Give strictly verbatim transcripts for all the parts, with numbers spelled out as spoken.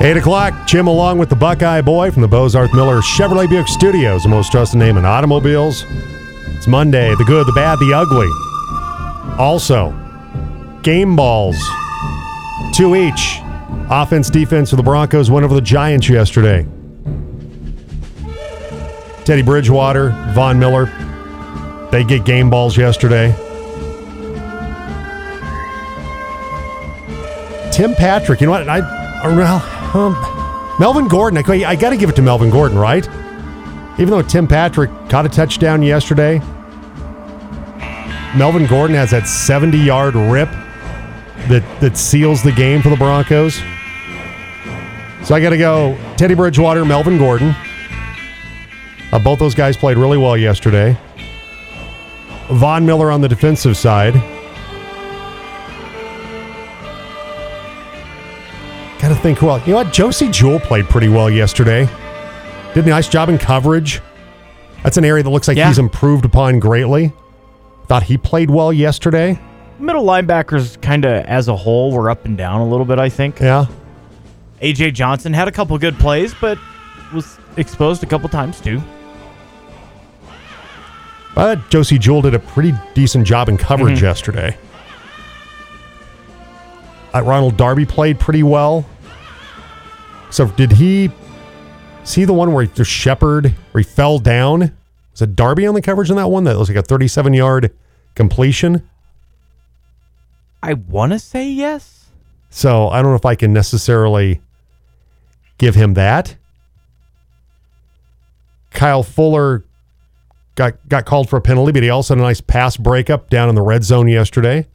eight o'clock, Jim along with the Buckeye Boy from the Bozarth Miller Chevrolet Buick Studios, the most trusted name in automobiles. It's Monday, the good, the bad, the ugly. Also, game balls, two each. Offense, defense for the Broncos went over the Giants yesterday. Teddy Bridgewater, Von Miller, they get game balls yesterday. Tim Patrick, you know what? I, I um, Melvin Gordon, I, I got to give it to Melvin Gordon, right? Even though Tim Patrick caught a touchdown yesterday, Melvin Gordon has that seventy-yard rip that, that seals the game for the Broncos. So I got to go Teddy Bridgewater, Melvin Gordon. Uh, both those guys played really well yesterday. Von Miller on the defensive side. Got to think who else. You know what? Josie Jewell played pretty well yesterday. Did a nice job in coverage. That's an area that looks like yeah. he's improved upon greatly. Thought he played well yesterday. Middle linebackers kind of as a whole were up and down a little bit, I think. Yeah. A J Johnson had a couple good plays, but was exposed a couple times too. But Josie Jewell did a pretty decent job in coverage mm-hmm. yesterday. Uh, Ronald Darby played pretty well. So did he see the one where he, the Shepherd, where he fell down? Was it Darby on the coverage in that one? That was like a thirty-seven-yard completion. I want to say yes. So I don't know if I can necessarily give him that. Kyle Fuller got got called for a penalty, but he also had a nice pass breakup down in the red zone yesterday.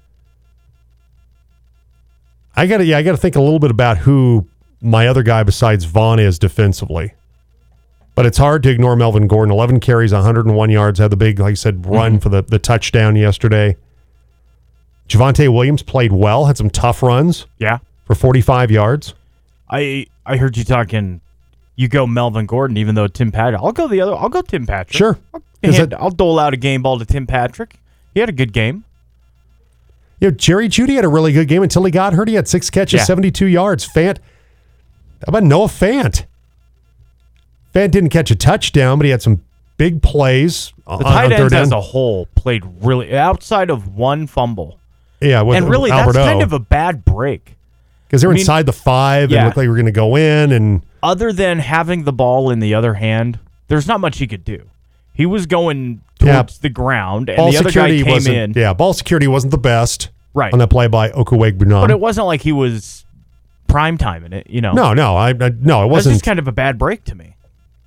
I got to yeah, I got to think a little bit about who my other guy besides Vaughn is defensively. But it's hard to ignore Melvin Gordon. eleven carries, one hundred one yards, had the big, like I said, run mm-hmm. for the, the touchdown yesterday. Javonte Williams played well, had some tough runs. Yeah. For forty-five yards. I I heard you talking, you go Melvin Gordon, even though Tim Patrick. I'll go the other, I'll go Tim Patrick. Sure. I'll, hand, I'll dole out a game ball to Tim Patrick. He had a good game. You know, Jerry Jeudy had a really good game until he got hurt. He had six catches, yeah. seventy-two yards. Fant, how about Noah Fant? Fant didn't catch a touchdown, but he had some big plays. The on, tight on ends as a whole played really, outside of one fumble. Yeah, with and really Albert that's O. kind of a bad break. Because they're I mean, inside the five yeah. and looked like we were going to go in. And other than having the ball in the other hand, there's not much he could do. He was going towards yeah. the ground, and ball the other guy came in. Yeah, ball security wasn't the best right. on that play by Okuwegbunon. But it wasn't like he was prime timing it, you know. No, no, I, I no, it wasn't. It was just kind of a bad break to me.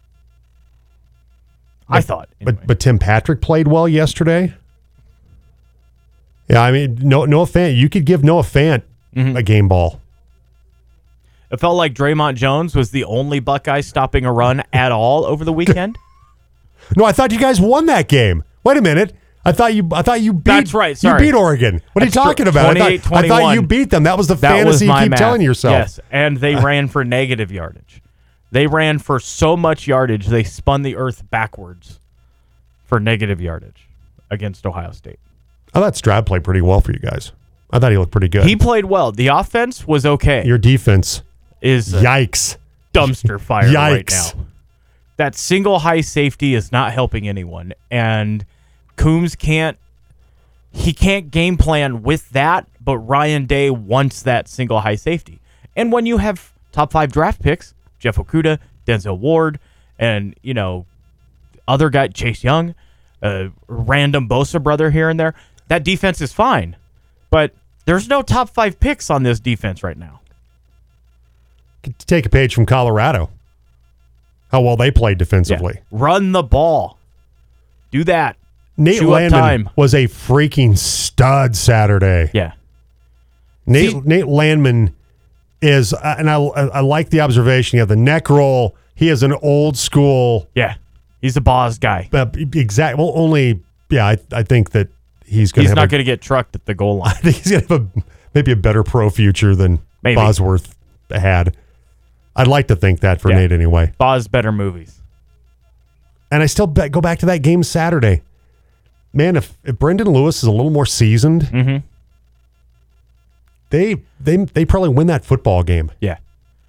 But, I thought. Anyway. But but Tim Patrick played well yesterday. Yeah, I mean, no, Noah Fant, you could give Noah Fant mm-hmm. a game ball. It felt like Draymond Jones was the only Buckeye stopping a run at all over the weekend. No, I thought you guys won that game. Wait a minute. I thought you I thought you beat That's right, sorry. You beat Oregon. What That's are you talking about? I thought, I thought you beat them. That was the that fantasy was you keep math. telling yourself. Yes, and they ran for negative yardage. They ran for so much yardage, they spun the earth backwards for negative yardage against Ohio State. I thought Stroud played pretty well for you guys. I thought he looked pretty good. He played well. The offense was okay. Your defense is yikes. Dumpster fire Yikes. right now. That single high safety is not helping anyone, and Coombs can't he can't game plan with that, but Ryan Day wants that single high safety. And when you have top five draft picks, Jeff Okudah, Denzel Ward, and, you know, other guy, Chase Young, a random Bosa brother here and there, that defense is fine. But there's no top five picks on this defense right now. Take a page from Colorado. How well they played defensively. Yeah. Run the ball. Do that. Nate Chew Landman time. was a freaking stud Saturday. Yeah. Nate See, Nate Landman is, and I I like the observation. You have the neck roll. He is an old school. Yeah. He's a boss guy. Uh, exact. Well, only, yeah, I, I think that he's going to He's have not going to get trucked at the goal line. I think he's going to have a, maybe a better pro future than maybe. Bosworth had. I'd like to think that for yeah. Nate anyway. Boz better movies. And I still be- go back to that game Saturday. Man, if, if Brendan Lewis is a little more seasoned, mm-hmm. they they they probably win that football game. Yeah.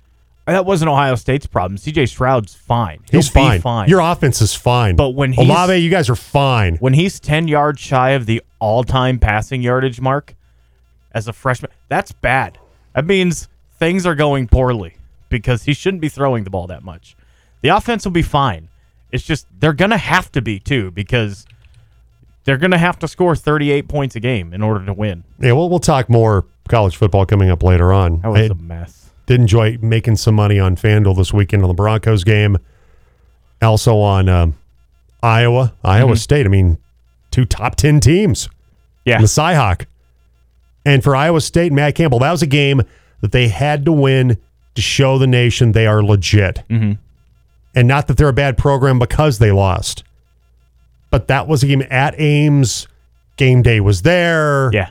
That wasn't Ohio State's problem. C J Stroud's fine. He'll He's be fine. fine. Your offense is fine. But when he's- Olave, you guys are fine. When he's ten yards shy of the all-time passing yardage mark as a freshman, that's bad. That means things are going poorly because he shouldn't be throwing the ball that much. The offense will be fine. It's just they're going to have to be, too, because they're going to have to score thirty-eight points a game in order to win. Yeah, we'll, we'll talk more college football coming up later on. That was I a mess. did enjoy making some money on FanDuel this weekend on the Broncos game. Also on um, Iowa, Iowa Mm-hmm. State. I mean, two top ten teams. Yeah. in the Cyhawk. And for Iowa State and Matt Campbell, that was a game that they had to win to show the nation they are legit. Mm-hmm. And not that they're a bad program because they lost. But that was a game at Ames. Game day was there. Yeah.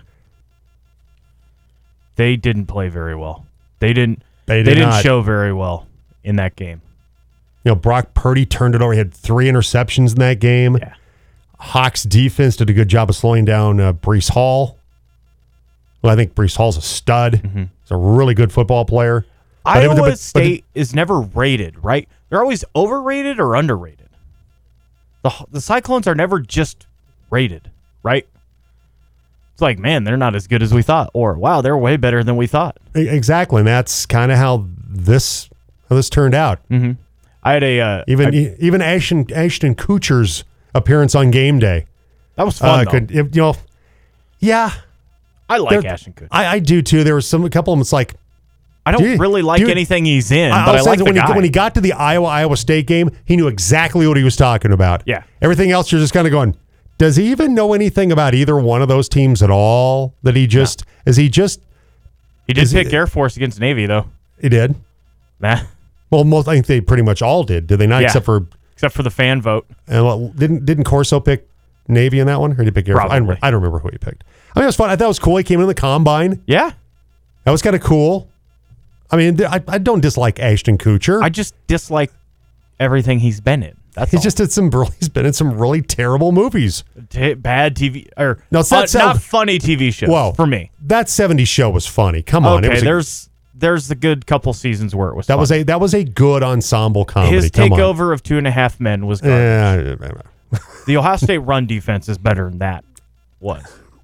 They didn't play very well. They didn't They they, did didn't not. show very well in that game. You know, Brock Purdy turned it over. He had three interceptions in that game. Yeah. Hawks defense did a good job of slowing down uh, Brees Hall. Well, I think Brees Hall's a stud. Mm-hmm. He's a really good football player. But it- Iowa but- but- State is never rated, right? They're always overrated or underrated. The the Cyclones are never just rated, right? It's like, man, they're not as good as we thought, or wow, they're way better than we thought. E- Exactly, and that's kind of how this how this turned out. Mm-hmm. I had a uh, Even I- e- even Ashton Ashton Kutcher's appearance on game day that was fun. uh, though. could it- you know, yeah, I like there- Ashton Kutcher. I, I do too. There was some a couple of them. It's like I don't Dude, really like dude, anything he's in, I- but I'll I say like that the when guy. he when he got to the Iowa Iowa State game, he knew exactly what he was talking about. Yeah. Everything else, you're just kind of going. Does he even know anything about either one of those teams at all? That he just is he just he did is pick it- Air Force against Navy, though. he did. Nah. Well, most I think they pretty much all did. Did they not? Yeah. Except for Except for the fan vote. uh, well, didn't didn't Corso pick Navy in that one, or did he pick Air Force? I don't, Probably. I don't remember who he picked. I mean, it was fun. I thought it was cool. He came in the combine. Yeah. That was kind of cool. I mean, I, I don't dislike Ashton Kutcher. I just dislike everything he's been in. That's He's all. just did some. really- He's been in some really terrible movies. T- bad T V or No, it's uh, not sound- not funny T V shows Whoa. for me. That seventies show was funny. Come on, Okay, it was a, there's there's the good couple seasons where it was. that was funny. a that was a good ensemble comedy. his Come takeover of Two and a Half Men was garbage. on. Eh, The Ohio State run defense is better than that was.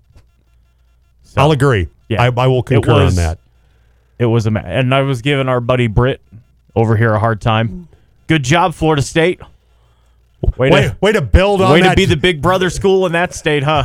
So, I'll agree. Yeah. I, I will concur was- on that. It was a ma- and I was giving our buddy Britt over here a hard time. Good job, Florida State. Way Way, to way to build on way that. to be the big brother school in that state, huh?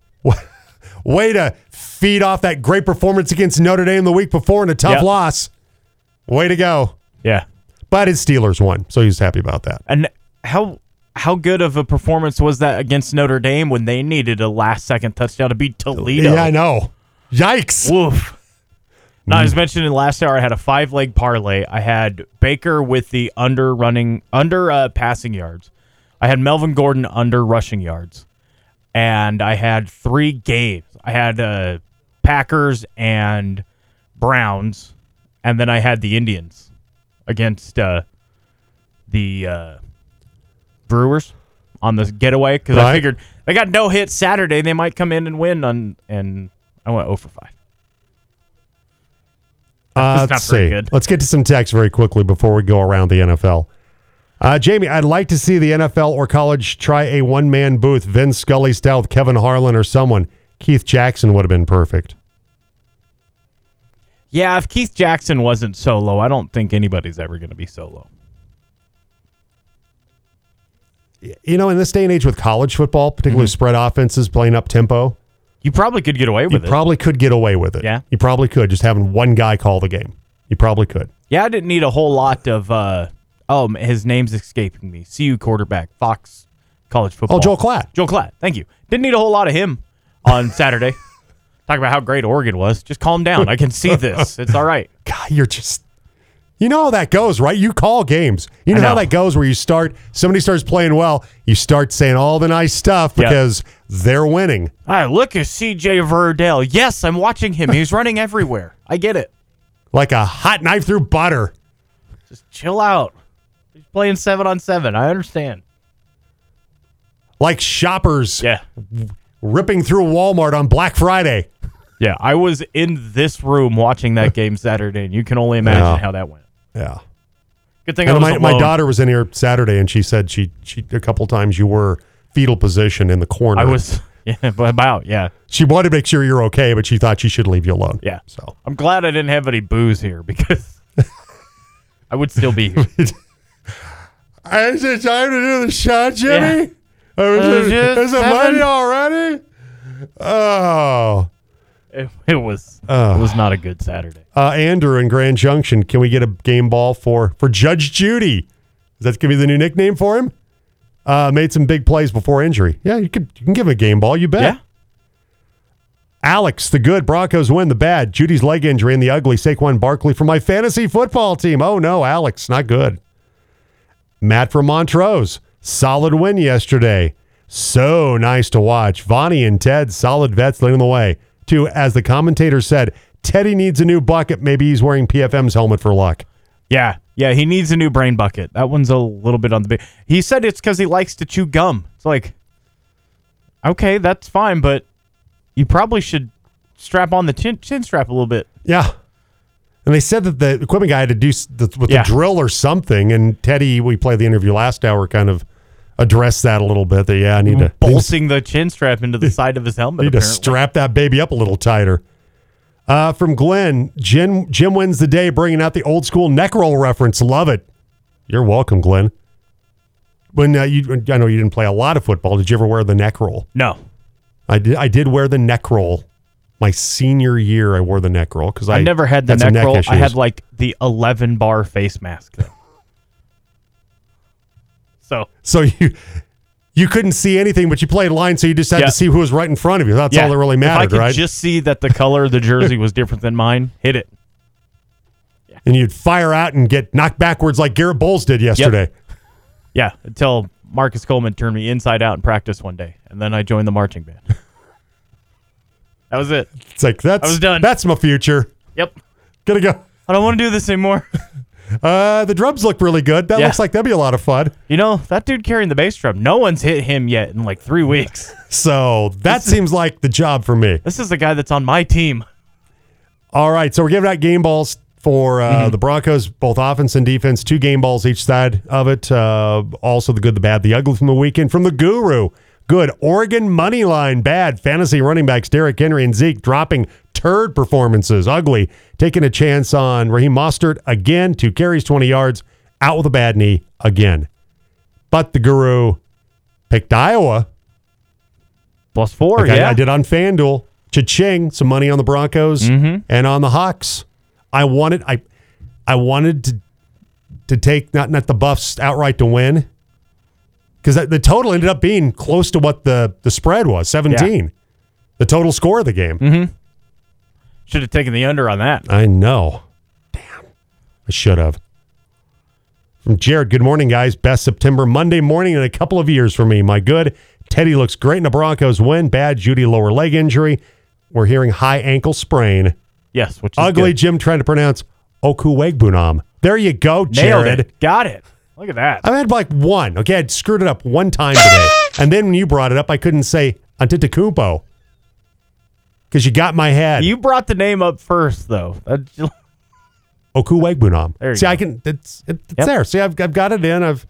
way to feed off that great performance against Notre Dame the week before and a tough Yep. loss. Way to go. Yeah. But his Steelers won, so he's happy about that. And how how good of a performance was that against Notre Dame when they needed a last second touchdown to beat Toledo? Yeah, I know. Yikes. Woof. Now, I was mentioning last hour I had a five leg parlay. I had Baker with the under running under uh, passing yards. I had Melvin Gordon under rushing yards, and I had three games. I had uh, Packers and Browns, and then I had the Indians against uh, the uh, Brewers on the getaway because I Right. figured they got no hit Saturday. They might come in and win on, and I went zero for five. Uh, That's let's not very see. good. Let's get to some text very quickly before we go around the N F L. Uh, Jamie, I'd like to see the N F L or college try a one-man booth, Vince Scully style with Kevin Harlan or someone. Keith Jackson would have been perfect. Yeah, if Keith Jackson wasn't solo, I don't think anybody's ever going to be solo. You know, in this day and age with college football, particularly Mm-hmm. spread offenses playing up tempo, You probably could get away you with it. probably could get away with it. Yeah. You probably could, just having one guy call the game. You probably could. Yeah, I didn't need a whole lot of, uh, oh, his name's escaping me. C U quarterback, Fox College Football. Oh, Joel Klatt. Joel Klatt, thank you. Didn't need a whole lot of him on Saturday. Talk about how great Oregon was. Just calm down. I can see this. It's all right. God, you're just... You know how that goes, right? You call games. You know, I how know. that goes where you start, somebody starts playing well, you start saying all the nice stuff Yep. because they're winning. Ah, look at C J Verdell. Yes, I'm watching him. He's running everywhere. I get it. Like a hot knife through butter. Just chill out. He's playing seven on seven. I understand. Like shoppers Yeah. ripping through Walmart on Black Friday. Yeah, I was in this room watching that game Saturday, and you can only imagine Yeah. how that went. Yeah. Good thing I And was my, alone. my daughter was in here Saturday, and she said she she a couple times you were fetal position in the corner. I was, yeah, about, yeah. She wanted to make sure you're okay, but she thought she should leave you alone. Yeah. So I'm glad I didn't have any booze here because I would still be here. Is it time to do the shot, Jimmy? Yeah. Oh, is, Uh, it, just is it seven? Monday already? Oh. It, it was Oh. it was not a good Saturday. Uh, Andrew in Grand Junction, can we get a game ball for, for Judge Judy? Is that going to be the new nickname for him? Uh, made some big plays before injury. Yeah, you could you can give him a game ball, you bet. Yeah. Alex, the good. Broncos win. The bad. Judy's leg injury and the ugly. Saquon Barkley for my fantasy football team. Oh, no, Alex, not good. Matt from Montrose. Solid win yesterday. So nice to watch. Vonnie and Ted, solid vets leading the way. Two, as the commentator said, Teddy needs a new bucket. Maybe he's wearing P F M's helmet for luck. Yeah. Yeah, he needs a new brain bucket. That one's a little bit on the big. He said it's because he likes to chew gum. It's like, okay, that's fine, but you probably should strap on the chin, chin strap a little bit. Yeah. And they said that the equipment guy had to do s- the, with Yeah. the drill or something. And Teddy, we played the interview last hour, kind of addressed that a little bit. That, yeah, I need to, Bolting the chin strap into the side of his helmet. need to apparently. strap that baby up a little tighter. Uh, from Glenn, Jim, Jim wins the day bringing out the old school neck roll reference. Love it. You're welcome, Glenn. When uh, you, I know you didn't play a lot of football. Did you ever wear the neck roll? No. I did. I did wear the neck roll. My senior year, I wore the neck roll because I, I never had the had some neck roll. issues. I had like the eleven bar face mask. Though. So So you you couldn't see anything, but you played line, so you just had Yeah. to see who was right in front of you. That's yeah, all that really if I mattered, could right? just see that the color of the jersey was different than mine, hit it. And you'd fire out and get knocked backwards like Garrett Bowles did yesterday. Yeah, until Marcus Coleman turned me inside out in practice one day, and then I joined the marching band. That was it. It's like that's I was done. That's my future. Yep. Gonna go. I don't want to do this anymore. Uh, the drums look really good. That Yeah. looks like that'd be a lot of fun. You know, that dude carrying the bass drum, no one's hit him yet in like three weeks. So that seems like the job for me. This is the guy that's on my team. All right, so we're giving out game balls for uh, the Broncos, both offense and defense. Two game balls each side of it. Uh, also the good, the bad, the ugly from the weekend from the Guru. Good. Oregon money line. Bad. Fantasy running backs Derrick Henry and Zeke dropping turd performances. Ugly. Taking a chance on Raheem Mostert again. Two carries, twenty yards. Out with a bad knee again. But the Guru picked Iowa. Plus four, Like yeah. I, I did on FanDuel. Cha-ching. Some money on the Broncos and on the Hawks. I wanted I I wanted to to take not not the Buffs outright to win. Because the total ended up being close to what the, the spread was, seventeen. Yeah. The total score of the game. Mm-hmm. Should have taken the under on that. I know. Damn. I should have. From Jared, good morning, guys. Best September Monday morning in a couple of years for me. My good. Teddy looks great in the Broncos win. Bad Judy lower leg injury. We're hearing high ankle sprain. Yes, which is Ugly good. Jim trying to pronounce Okuwegbunam. There you go, Nailed Jared. it. Got it. Look at that. I had like one. Okay, I'd screwed it up one time today. And then when you brought it up, I couldn't say Antetokounmpo. Because you got my head. You brought the name up first, though. That- Okuwegbunam. There you See, go. I can. It's it, it's Yep. there. See, I've I've got it in. I've.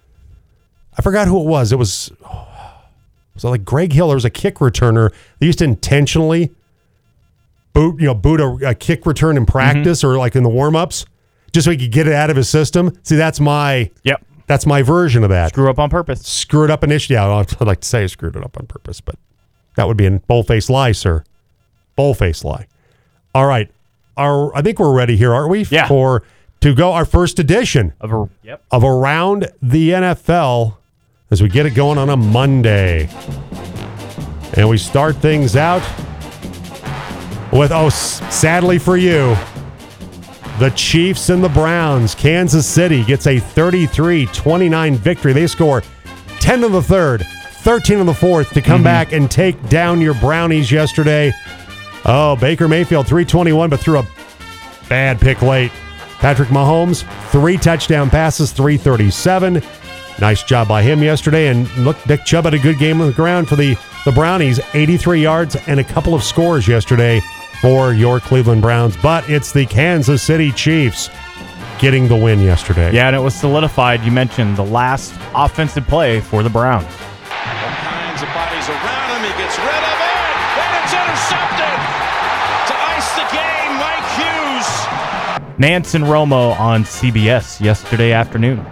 I forgot who it was. It was. Oh, was it like Greg Hill? There was a kick returner. They used to intentionally boot, you know, boot a, a kick return in practice or like in the warm ups, just so he could get it out of his system. See, that's my. Yep. That's my version of that. Screw up on purpose. Screw it up initially. I'd like to say I screwed it up on purpose, but that would be a bold-faced lie, sir. Bold-faced lie. All right. Our, I think we're ready here, aren't we? Yeah. For to go our first edition Of a, yep. of Around the N F L as we get it going on a Monday. And we start things out with, oh, s- sadly for you, the Chiefs and the Browns. Kansas City gets a thirty-three twenty-nine victory. They score ten in the third, thirteen in the fourth to come Mm-hmm. back and take down your Brownies yesterday. Oh, Baker Mayfield, three twenty-one, but threw a bad pick late. Patrick Mahomes, three touchdown passes, three thirty-seven. Nice job by him yesterday. And look, Nick Chubb had a good game on the ground for the, the Brownies. eighty-three yards and a couple of scores yesterday for your Cleveland Browns. But it's the Kansas City Chiefs getting the win yesterday. Yeah, and it was solidified. You mentioned the last offensive play for the Browns. All kinds of bodies around him. He gets rid of it, and it's intercepted. To ice the game, Mike Hughes. Nance and Romo on C B S yesterday afternoon.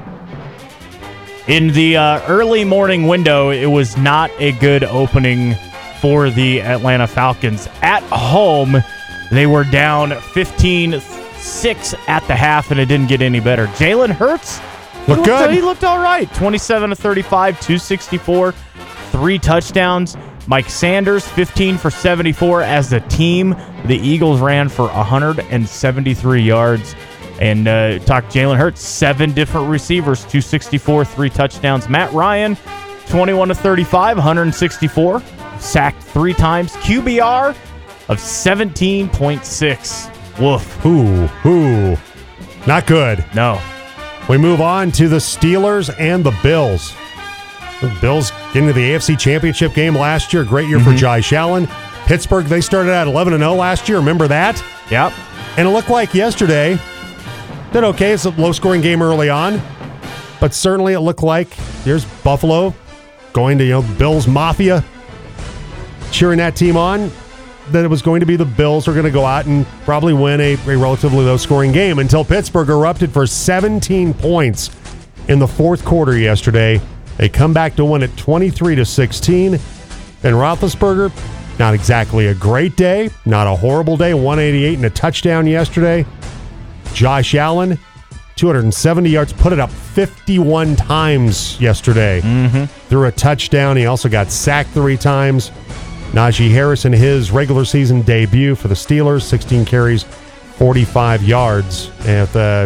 In the uh, early morning window, it was not a good opening for the Atlanta Falcons. At home, they were down fifteen six at the half, and it didn't get any better. Jalen Hurts Looked good. He looked all right. twenty-seven to thirty-five, two sixty-four, three touchdowns. Mike Sanders, fifteen for seventy-four. As a team, the Eagles ran for one hundred seventy-three yards. And uh, talk Jalen Hurts, seven different receivers, two sixty-four, three touchdowns. Matt Ryan, twenty-one to thirty-five, one hundred sixty-four, sacked three times. Q B R of seventeen point six. Woof. Ooh, ooh. Not good. No. We move on to the Steelers and the Bills. The Bills getting to the A F C Championship game last year. Great year mm-hmm. for Josh Allen. Pittsburgh, they started out eleven and oh last year. Remember that? Yep. And it looked like yesterday, did okay. It's a low-scoring game early on. But certainly it looked like there's Buffalo going to, you know, Bills Mafia, cheering that team on, that it was going to be the Bills who are going to go out and probably win a, a relatively low-scoring game until Pittsburgh erupted for seventeen points in the fourth quarter yesterday. They come back to win it twenty-three to sixteen. And Roethlisberger, not exactly a great day, not a horrible day, one eighty-eight and a touchdown yesterday. Josh Allen, two hundred seventy yards, put it up fifty-one times yesterday. Mm-hmm. Threw a touchdown. He also got sacked three times. Najee Harris in his regular season debut for the Steelers, sixteen carries, forty-five yards. And with, uh,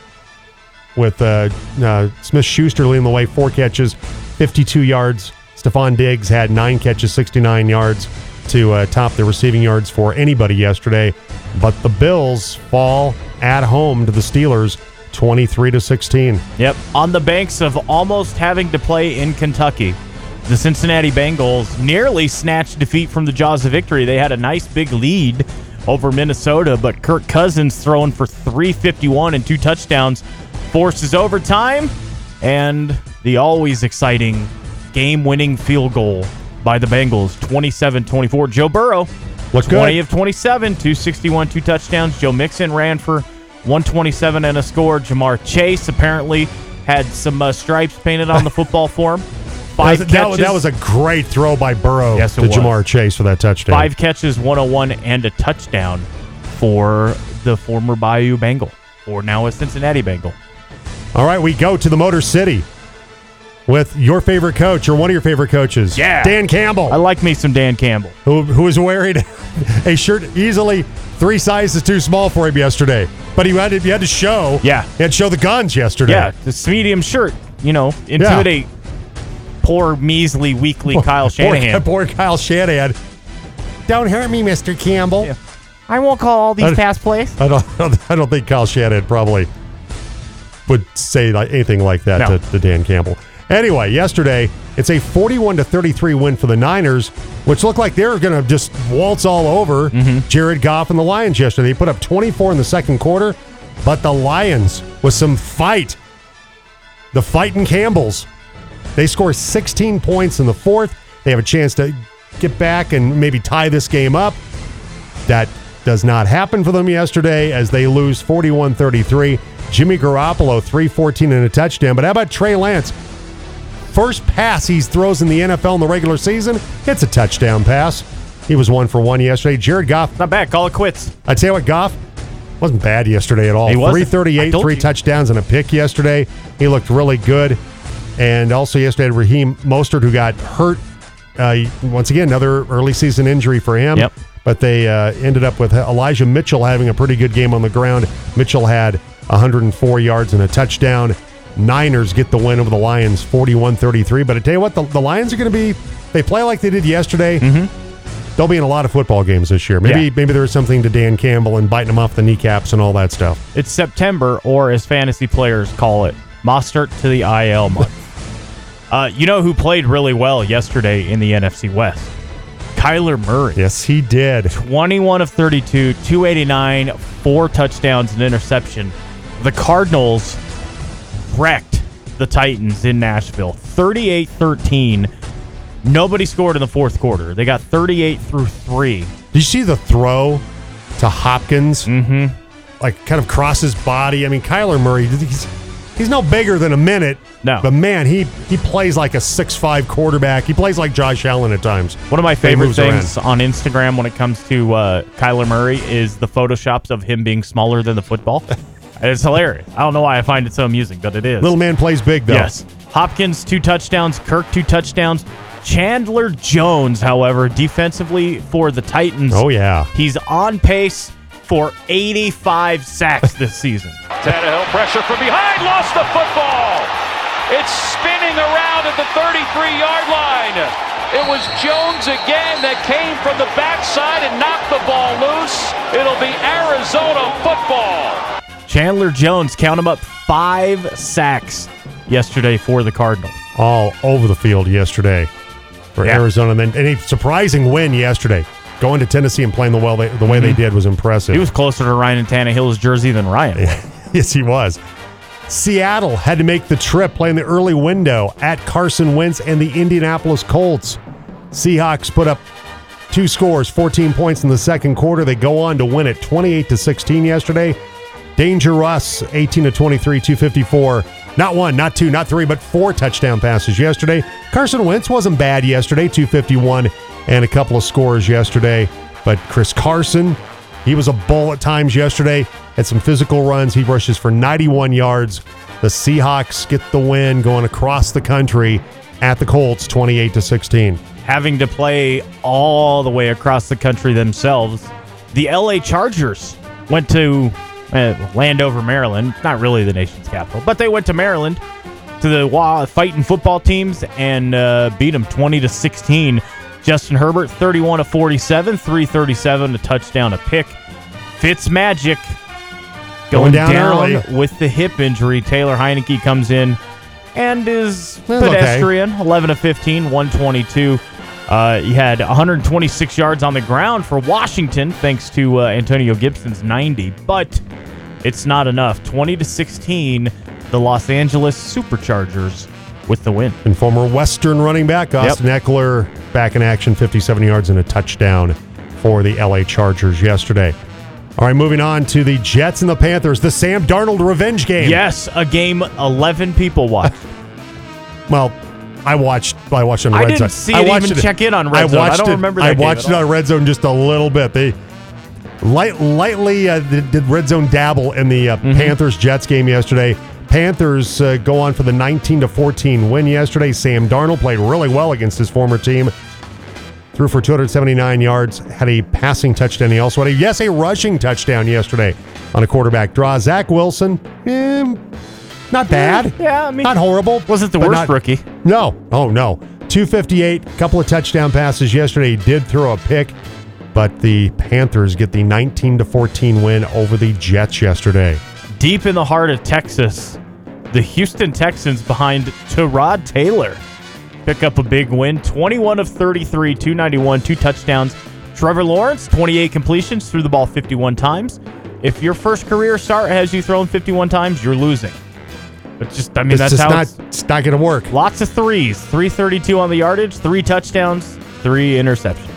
with uh, uh, Smith-Schuster leading the way, four catches, fifty-two yards. Stephon Diggs had nine catches, sixty-nine yards to uh, top the receiving yards for anybody yesterday. But the Bills fall at home to the Steelers, twenty-three to sixteen. Yep, on the banks of almost having to play in Kentucky. The Cincinnati Bengals nearly snatched defeat from the jaws of victory. They had a nice big lead over Minnesota, but Kirk Cousins throwing for three fifty-one and two touchdowns forces overtime, and the always exciting game-winning field goal by the Bengals, twenty-seven twenty-four. Joe Burrow, Looked twenty good. of twenty-seven, two sixty-one, two touchdowns. Joe Mixon ran for one twenty-seven and a score. Jamar Chase apparently had some uh, stripes painted on the football for him. Five that, catches. That was a great throw by Burrow Yes, it to was. Jamar Chase for that touchdown. Five catches, one oh one, and a touchdown for the former Bayou Bengal, or now a Cincinnati Bengal. All right, we go to the Motor City with your favorite coach, or one of your favorite coaches. Yeah. Dan Campbell. I like me some Dan Campbell. Who, who was wearing a shirt easily three sizes too small for him yesterday. But he had to, he had to show. Yeah. He had to show the guns yesterday. Yeah, this medium shirt, you know, intimidate poor, measly, weakly Kyle Shanahan. Poor, poor Kyle Shanahan. Don't hurt me, Mister Campbell. Yeah. I won't call all these I, pass plays. I don't, I don't think Kyle Shanahan probably would say like anything like that No. to, to Dan Campbell. Anyway, yesterday, it's a forty-one to thirty-three win for the Niners, which looked like they were going to just waltz all over Mm-hmm. Jared Goff and the Lions yesterday. They put up twenty-four in the second quarter, but the Lions, with some fight, the fighting Campbells, they score sixteen points in the fourth. They have a chance to get back and maybe tie this game up. That does not happen for them yesterday as they lose forty-one thirty-three. Jimmy Garoppolo, three fourteen and a touchdown. But how about Trey Lance? First pass he throws in the N F L in the regular season, it's a touchdown pass. He was one for one yesterday. Jared Goff. Not bad. Call it quits. I'd tell you what, Goff wasn't bad yesterday at all. He wasn't. three thirty-eight, I told three you. touchdowns and a pick yesterday. He looked really good. And also yesterday, Raheem Mostert, who got hurt. Uh, once again, another early season injury for him. Yep. But they uh, ended up with Elijah Mitchell having a pretty good game on the ground. Mitchell had one hundred four yards and a touchdown. Niners get the win over the Lions, forty-one thirty-three. But I tell you what, the, the Lions are going to be, they play like they did yesterday. Mm-hmm. They'll be in a lot of football games this year. Maybe Yeah. maybe there's something to Dan Campbell and biting him off the kneecaps and all that stuff. It's September, or as fantasy players call it, Mostert to the I L month. uh, you know who played really well yesterday in the N F C West? Kyler Murray. Yes, he did. twenty-one of thirty-two, two eighty-nine, four touchdowns, and interception. The Cardinals wrecked the Titans in Nashville, thirty-eight thirteen. Nobody scored in the fourth quarter. They got thirty-eight through three. Did you see the throw to Hopkins? Mm-hmm. Like, kind of cross his body. I mean, Kyler Murray, he's, he's no bigger than a minute. No. But, man, he, he plays like a six five quarterback. He plays like Josh Allen at times. One of my favorite moves things around. on Instagram when it comes to uh, Kyler Murray is the photoshops of him being smaller than the football. It's hilarious. I don't know why I find it so amusing, but it is. Little man plays big, though. Yes. Hopkins, two touchdowns. Kirk, two touchdowns. Chandler Jones, however, defensively for the Titans. Oh, yeah. He's on pace for eighty-five sacks this season. Tannehill pressure from behind, lost the football. It's spinning around at the thirty-three-yard line. It was Jones again that came from the backside and knocked the ball loose. It'll be Arizona football. Chandler Jones, count him up, five sacks yesterday for the Cardinals. All over the field yesterday for Yeah. Arizona. And then and a surprising win yesterday. Going to Tennessee and playing the, well they, the way Mm-hmm. they did was impressive. He was closer to Ryan Tannehill's jersey than Ryan was. Yes, he was. Seattle had to make the trip playing the early window at Carson Wentz and the Indianapolis Colts. Seahawks put up two scores, fourteen points in the second quarter. They go on to win it twenty-eight to sixteen yesterday. Danger Russ, eighteen to twenty-three, two fifty-four. Not one, not two, not three, but four touchdown passes yesterday. Carson Wentz wasn't bad yesterday, two fifty-one, and a couple of scores yesterday. But Chris Carson, he was a bull at times yesterday. Had some physical runs. He rushes for ninety-one yards. The Seahawks get the win going across the country at the Colts, twenty-eight to sixteen. Having to play all the way across the country themselves, the L A Chargers went to uh, Landover, Maryland. Not really the nation's capital, but they went to Maryland to the uh, fighting football teams and uh, beat them twenty to sixteen. Justin Herbert, thirty-one to forty-seven, three thirty-seven, a touchdown, a pick. Fitzmagic going, Going down down, early. with the hip injury. Taylor Heineke comes in and is That's okay. pedestrian, eleven to fifteen, one twenty-two. Uh, he had one hundred twenty-six yards on the ground for Washington, thanks to uh, Antonio Gibson's ninety, but it's not enough. twenty to sixteen, the Los Angeles Superchargers with the win. And former Western running back Austin Eckler back in action, fifty-seven yards and a touchdown for the L A Chargers yesterday. All right, moving on to the Jets and the Panthers, the Sam Darnold revenge game. Yes, a game eleven people watched. Well, I watched. I watched it on I Red didn't Zone. see I it watched even check in on Red Zone. I watched don't it- remember that I game watched at it all. on Red Zone just a little bit. They light, lightly uh, did, did Red Zone dabble in the uh, Mm-hmm. Panthers Jets game yesterday. Panthers uh, go on for the nineteen to fourteen win yesterday. Sam Darnold played really well against his former team. Threw for two hundred seventy-nine yards, had a passing touchdown. He also had a, yes, a rushing touchdown yesterday on a quarterback draw. Zach Wilson, eh, not bad. Yeah, I mean, Not horrible. wasn't the but worst not- rookie. No. Oh, no. two fifty-eight, couple of touchdown passes yesterday. He did throw a pick, but the Panthers get the nineteen to fourteen win over the Jets yesterday. Deep in the heart of Texas, the Houston Texans behind Tyrod Taylor pick up a big win. twenty-one of thirty-three, two ninety-one, two touchdowns. Trevor Lawrence, twenty-eight completions, threw the ball fifty-one times. If your first career start has you thrown fifty-one times, you're losing. But just, I mean, It's that's just how not, it's, it's not going to work. lots of threes. three thirty-two on the yardage, three touchdowns, three interceptions.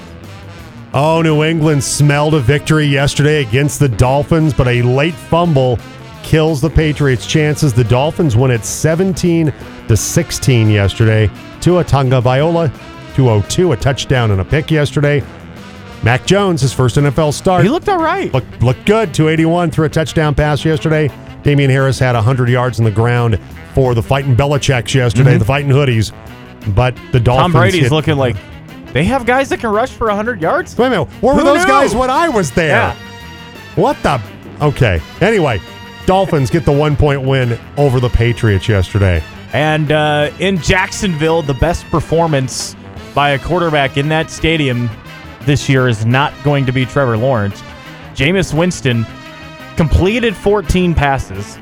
Oh, New England smelled a victory yesterday against the Dolphins, but a late fumble kills the Patriots' chances. The Dolphins win at seventeen to sixteen yesterday. Tua Tagovailoa, two oh two, a touchdown and a pick yesterday. Mac Jones, his first N F L start. He looked all right. Looked, looked good, two eighty-one, threw a touchdown pass yesterday. Damian Harris had one hundred yards on the ground for the Fighting Belichicks yesterday, Mm-hmm. the Fighting Hoodies. But the Dolphins Tom Brady's hit- looking like, they have guys that can rush for one hundred yards? Wait a minute, where were Who those knew? guys when I was there? Yeah. What the? Okay. Anyway, Dolphins get the one-point win over the Patriots yesterday. And uh, in Jacksonville, the best performance by a quarterback in that stadium this year is not going to be Trevor Lawrence. Jameis Winston completed fourteen passes.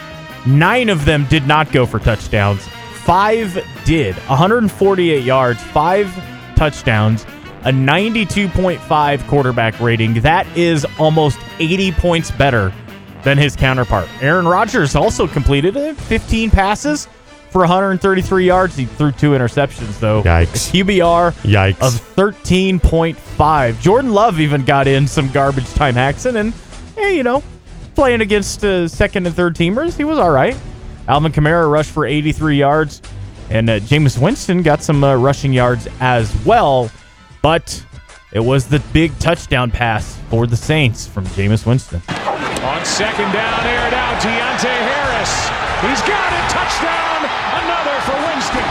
Nine of them did not go for touchdowns. Five did. one hundred forty-eight yards, five touchdowns, a ninety-two point five quarterback rating. That is almost eighty points better than his counterpart. Aaron Rodgers also completed fifteen passes for one hundred thirty-three yards. He threw two interceptions, though. Yikes. A Q B R Yikes. of thirteen point five. Jordan Love even got in some garbage time action, and, hey, you know, playing against uh, second and third teamers, he was all right. Alvin Kamara rushed for eighty-three yards, and uh, Jameis Winston got some uh, rushing yards as well, but it was the big touchdown pass for the Saints from Jameis Winston. On second down, air it out, Deontay Harris. He's got it, touchdown, another for Winston.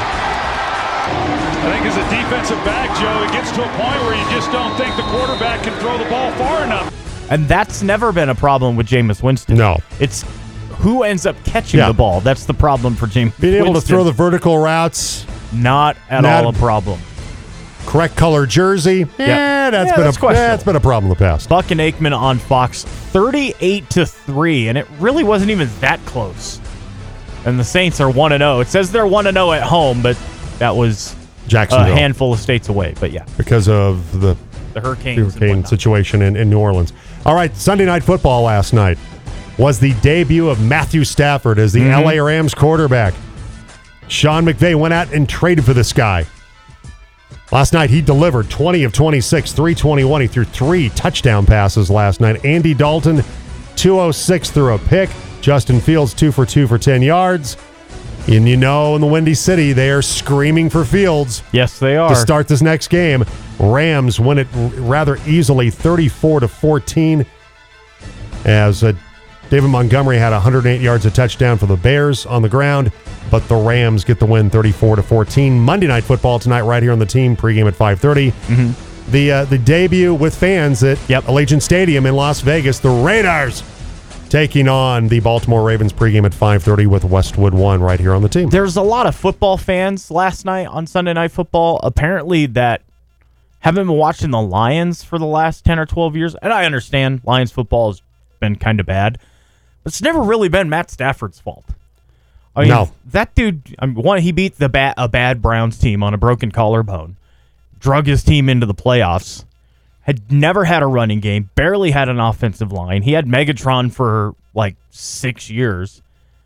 I think as a defensive back, Joe, it gets to a point where you just don't think the quarterback can throw the ball far enough. And that's never been a problem with Jameis Winston. No. It's who ends up catching Yeah. the ball. That's the problem for Jameis Winston. Being able to throw the vertical routes, Not at Not- all a problem. correct color jersey, yeah, that's Yeah, been that's a questionable. that's been a problem in the past. Buck and Aikman on Fox, thirty-eight to three, and it really wasn't even that close. And the Saints are one and oh. It says they're one and oh at home, but that was a Jacksonville, handful of states away. But yeah, because of the the Hurricanes and hurricane whatnot. situation in, in New Orleans. All right, Sunday Night Football last night was the debut of Matthew Stafford as the Mm-hmm. L A Rams quarterback. Sean McVay went out and traded for this guy. Last night, he delivered twenty of twenty-six, three twenty-one. He threw three touchdown passes last night. Andy Dalton, two oh six, threw a pick. Justin Fields, two for two for ten yards. And you know, in the Windy City, they are screaming for Fields Yes, they are. to start this next game. Rams win it r- rather easily, thirty-four to fourteen, as uh, David Montgomery had one hundred eight yards of touchdown for the Bears on the ground, but the Rams get the win, thirty-four to fourteen. Monday Night Football tonight, right here on the team. Pregame at five thirty. Mm-hmm. The uh, the debut with fans at Yep. Allegiant Stadium in Las Vegas. The Raiders taking on the Baltimore Ravens. Pregame at five thirty with Westwood One right here on the team. There's a lot of football fans last night on Sunday Night Football, apparently, that haven't been watching the Lions for the last ten or twelve years. And I understand Lions football has been kind of bad, but it's never really been Matt Stafford's fault. I mean, No. that dude, I mean, one, he beat the ba- a bad Browns team on a broken collarbone, drug his team into the playoffs, had never had a running game, barely had an offensive line. He had Megatron for like six years.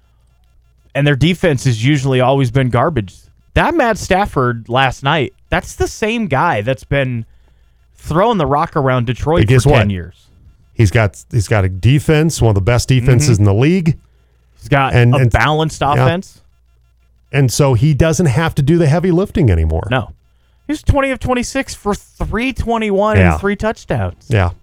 And their defense has usually always been garbage. That Matt Stafford last night, that's the same guy that's been throwing the rock around Detroit Hey, for guess ten what? years. He's got he's got a defense, one of the best defenses in the league. He's got And- a and- balanced offense. And so he doesn't have to do the heavy lifting anymore. No. He was twenty of twenty-six for three twenty-one Yeah. and three touchdowns. Yeah.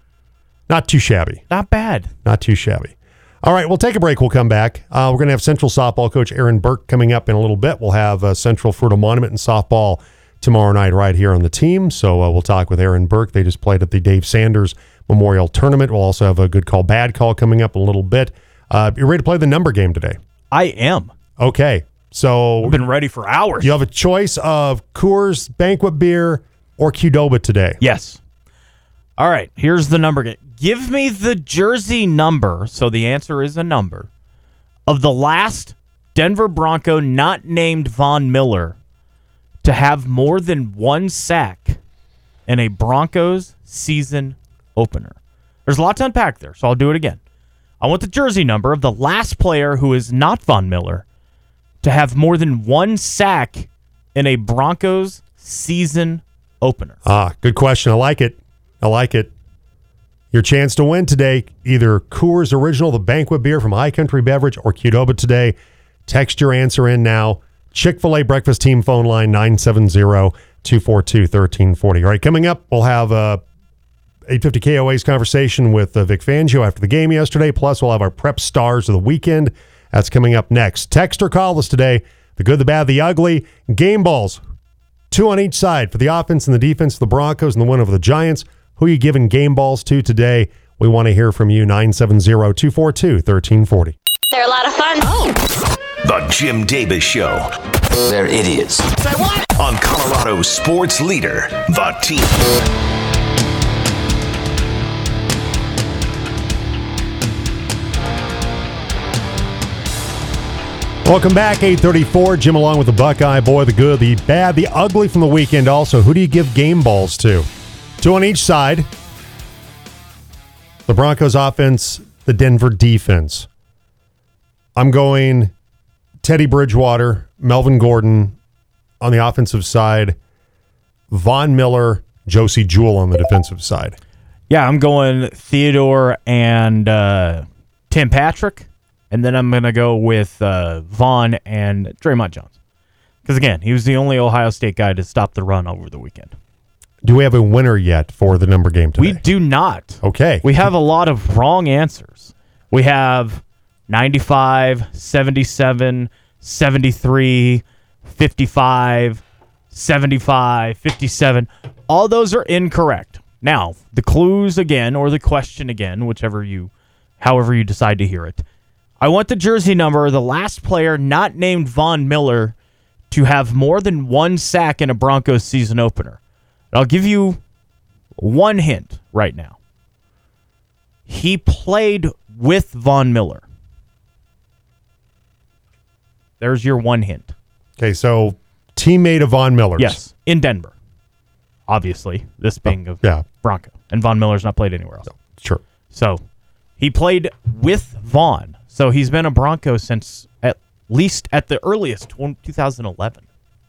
Not too shabby. Not bad. Not too shabby. All right, we'll take a break. We'll come back. Uh, we're going to have Central softball coach Aaron Burke coming up in a little bit. We'll have uh, Central Fruita Monument and softball tomorrow night right here on the team. So uh, we'll talk with Aaron Burke. They just played at the Dave Sanders Memorial Tournament. We'll also have a good call, bad call coming up in a little bit. Uh, you ready to play the number game today? I am. Okay. So I've been ready for hours. you have a choice of Coors Banquet Beer or Qdoba today. Yes. All right, here's the number game. Give me the jersey number, so the answer is a number, of the last Denver Bronco not named Von Miller to have more than one sack in a Broncos season opener. There's a lot to unpack there, so I'll do it again. I want the jersey number of the last player who is not Von Miller to have more than one sack in a Broncos season opener. Ah, good question. I like it. I like it. Your chance to win today, either Coors Original, the banquet beer from High Country Beverage, or Qdoba today. Text your answer in now. Chick-fil-A Breakfast Team phone line, nine seven zero, two four two, one three four zero. All right, coming up, we'll have uh, eight fifty K O A's conversation with uh, Vic Fangio after the game yesterday. Plus, we'll have our prep stars of the weekend. That's coming up next. Text or call us today. The good, the bad, the ugly. Game balls. Two on each side for the offense and the defense of the Broncos and the win over the Giants. Who are you giving game balls to today? We want to hear from you. nine seven zero, two four two, one three four zero. They're a lot of fun. The Jim Davis Show. They're idiots. Say what? On Colorado's sports leader, The Team. Welcome back, eight thirty-four. Jim along with the Buckeye boy, the good, the bad, the ugly from the weekend also. Who do you give game balls to? Two on each side. The Broncos offense the Denver defense. I'm going Teddy Bridgewater, Melvin Gordon on the offensive side, Von Miller, Josie Jewell on the defensive side. Yeah, I'm going Theodore and uh, Tim Patrick, and then I'm going to go with uh, Vaughn and Draymond Jones. Because, again, he was the only Ohio State guy to stop the run over the weekend. Do we have a winner yet for the number game today? We do not. Okay. We have a lot of wrong answers. We have ninety-five, seventy-seven, seventy-three, fifty-five, seventy-five, fifty-seven. All those are incorrect. Now, the clues again, or the question again, whichever you, however you decide to hear it. I want the jersey number, the last player not named Von Miller, to have more than one sack in a Broncos season opener. I'll give you one hint right now. He played with Von Miller. There's your one hint. Okay, so teammate of Von Miller's. Yes, in Denver. Obviously, this being oh, a yeah. Bronco. And Von Miller's not played anywhere else. No, sure. So he played with Von. So he's been a Bronco since at least at the earliest, two thousand eleven.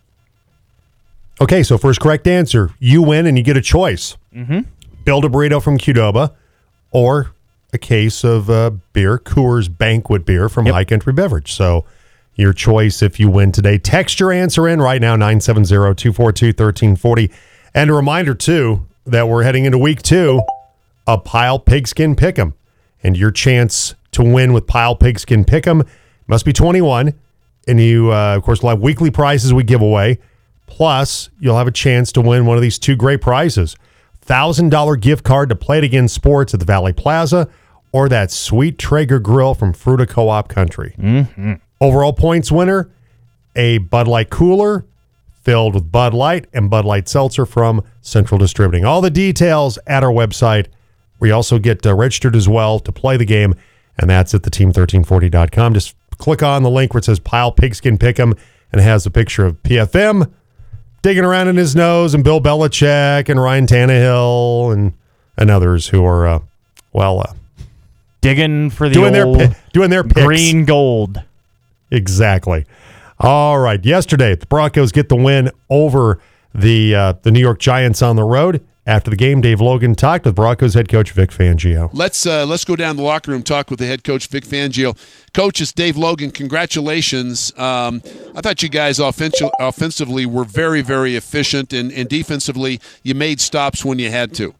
Okay, so first correct answer, you win and you get a choice. Mm-hmm. Build a burrito from Qdoba or a case of uh, beer, Coors Banquet beer from Yep. High Country Beverage. So your choice if you win today. Text your answer in right now, nine seven zero, two four two, one three four zero. And a reminder, too, that we're heading into week two of Pile Pigskin Pick'em. And your chance to win with Pile Pigskin Pick'em must be twenty-one. And you, uh, of course, will have weekly prizes we give away. Plus, you'll have a chance to win one of these two great prizes. one thousand dollars gift card to Play It Again Sports at the Valley Plaza or that sweet Traeger grill from Fruta Co-op Country. Mm-hmm. Overall points winner, a Bud Light cooler filled with Bud Light and Bud Light Seltzer from Central Distributing. All the details at our website. We also get uh, registered as well to play the game, and that's at the team thirteen forty dot com. Just click on the link where it says Pile Pigskin Pick'em, and it has a picture of P F M digging around in his nose, and Bill Belichick and Ryan Tannehill and and others who are, uh, well, uh, digging for the doing old their pi- doing their picks. green gold. Exactly. All right. Yesterday, the Broncos get the win over the uh, the New York Giants on the road. After the game, Dave Logan talked with Broncos head coach Vic Fangio. Let's uh, let's go down the locker room, talk with the head coach Vic Fangio. Coach, it's Dave Logan. Congratulations. Um, I thought you guys offens- offensively were very, very efficient, and, and defensively you made stops when you had to.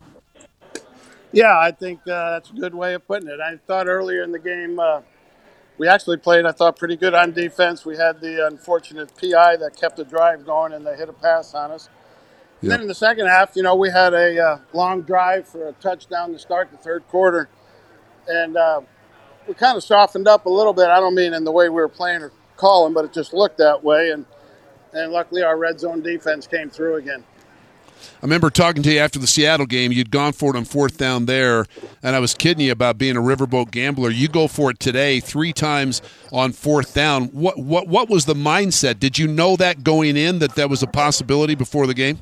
Yeah, I think uh, that's a good way of putting it. I thought earlier in the game uh, we actually played, I thought, pretty good on defense. We had the unfortunate P I that kept the drive going, and they hit a pass on us. And then in the second half, you know, we had a uh, long drive for a touchdown to start the third quarter. And uh, we kind of softened up a little bit. I don't mean in the way we were playing or calling, but it just looked that way. And, and luckily our red zone defense came through again. I remember talking to you after the Seattle game. You'd gone for it on fourth down there, and I was kidding you about being a riverboat gambler. You go for it today three times on fourth down. What what what was the mindset? Did you know that going in, that that was a possibility before the game?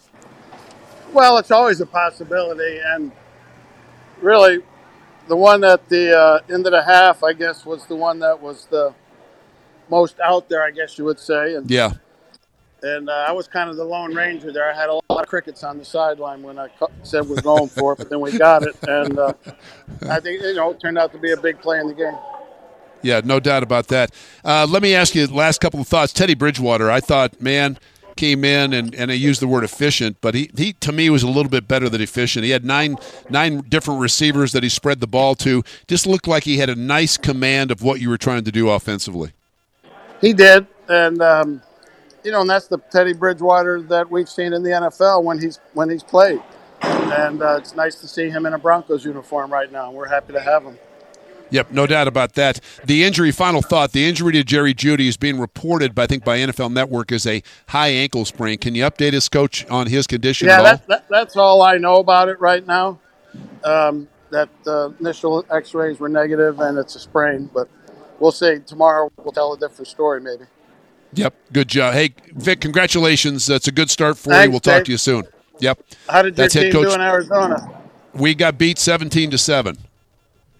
Well, it's always a possibility, and really the one at the uh, end of the half, I guess, was the one that was the most out there, I guess you would say. And, yeah. And uh, I was kind of the lone ranger there. I had a lot of crickets on the sideline when I said we're going for it, but then we got it, and uh, I think, you know, it turned out to be a big play in the game. Yeah, no doubt about that. Uh, let me ask you the last couple of thoughts. Teddy Bridgewater, I thought, man – came in, and, and I used the word efficient, but he, he to me was a little bit better than efficient. He had nine nine different receivers that he spread the ball to. Just looked like he had a nice command of what you were trying to do offensively. He did, and um, you know, and that's the Teddy Bridgewater that we've seen in the N F L when he's when he's played. And uh, it's nice to see him in a Broncos uniform right now. We're happy to have him. Yep, no doubt about that. The injury, final thought, the injury to Jerry Jeudy is being reported, by, I think, by N F L Network as a high ankle sprain. Can you update us, Coach, on his condition yeah, at all? Yeah, that, that, that's all I know about it right now. Um, that uh, initial x-rays were negative, and it's a sprain. But we'll see. Tomorrow we'll tell a different story maybe. Yep, good job. Hey, Vic, congratulations. That's a good start for Thanks, you. We'll talk Dave. to you soon. Yep. How did your That's team head coach. do in Arizona? We got beat seventeen to seven.